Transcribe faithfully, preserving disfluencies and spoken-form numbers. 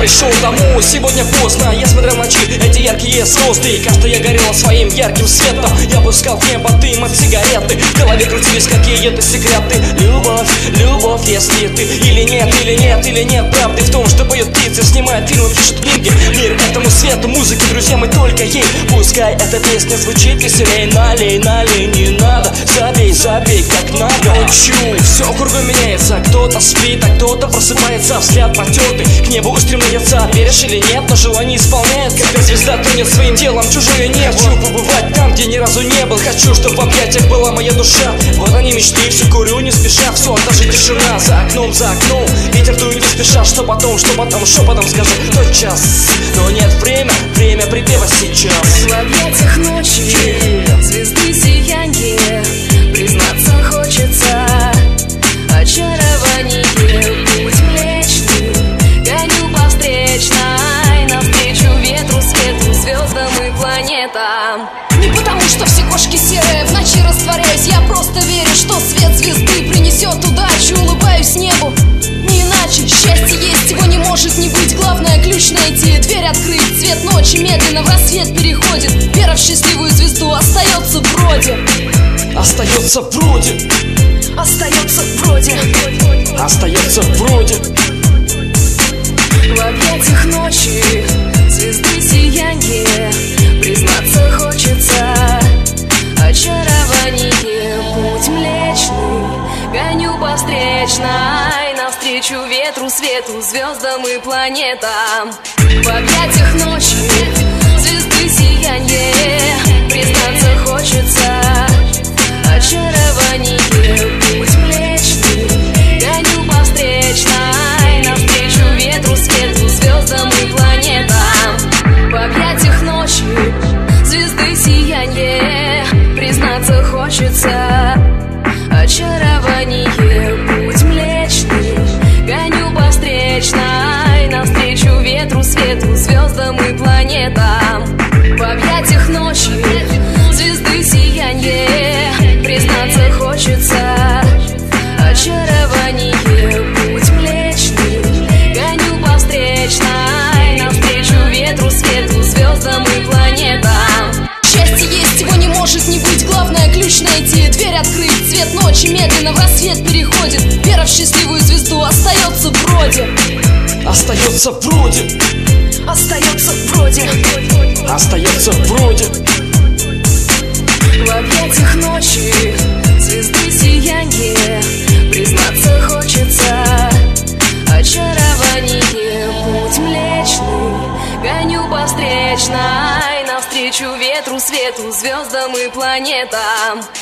пришел домой, сегодня поздно. Я смотрел в ночи эти яркие звезды, и кажется, я горела своим ярким светом. Я пускал в небо дым от сигареты, в голове крутились какие-то секреты. Любовь, любовь, если ты или нет, или нет, или нет правды в том, что поет птицы, снимает фильмы, пишет книги. Мир этому свету, музыке, друзья, мы только ей. Пускай эта песня звучит веселей. Налей, налей, не надо, забей, забей, как надо. Учу, все кругом меняется, кто-то спит, а кто-то просыпается. Взгляд потертый, к небу устремляется. Веришь или нет, но желание исполняет. Когда звезда тонет своим телом, чужое не хочу побывать там, где ни разу не был. Хочу, чтобы в объятиях была моя душа. Вот они мечты, все курю не спеша. Все, даже тишина за окном, за окном. Ветер дует не спеша, что потом, что потом, что потом скажу. Тот час, но нет время, время припева сейчас. В объятиях ночи, звезды сияние, признаться хочется. Очарование, путь млечный, гоню по встречной, навстречу ветру, свету, звездам и планетам. Не потому, что все кошки серые, в ночи растворяюсь. Я просто верю, что свет звезды принесет удачу. Улыбаюсь небу, не иначе. Счастье есть, его не может не быть. Главное ключ найти, дверь открыть. Цвет ночи медленно в рассвет переходит. Вера в счастливую звезду остается вроде. Остается вроде. Остается вроде. Остается вроде. В объятиях ночи, звезды сияние, признаться хочется. Очарование, путь млечный, гоню по встречной, навстречу ветру, свету, звездам и планетам. В объятиях ночи, звезды сияние, признаться хочется. Очарование, путь млечный, гоню по встречной, навстречу ветру, свету, звездам и планетам. В объятиях ночи, звезды сияние, признаться хочется. Очарование, путь млечный, гоню по встречной, навстречу ветру, свету, звездам и планетам. В объятиях ночи, звезды сияние, признаться хочется. Очарование, путь млечный, гоню по встречной, навстречу ветру, свету, звездам и планетам. Счастье есть, его не может не быть. Главное ключ найти, дверь открыть. Цвет ночи медленно в рассвет переходит. Вера в счастливую звезду остается вроде. Остается вроде. Остается вроде. Остается вроде. В объятиях ночи, звезды сияние, признаться хочется. Очарование, путь млечный, гоню по встречной, навстречу ветру, свету, звездам и планетам.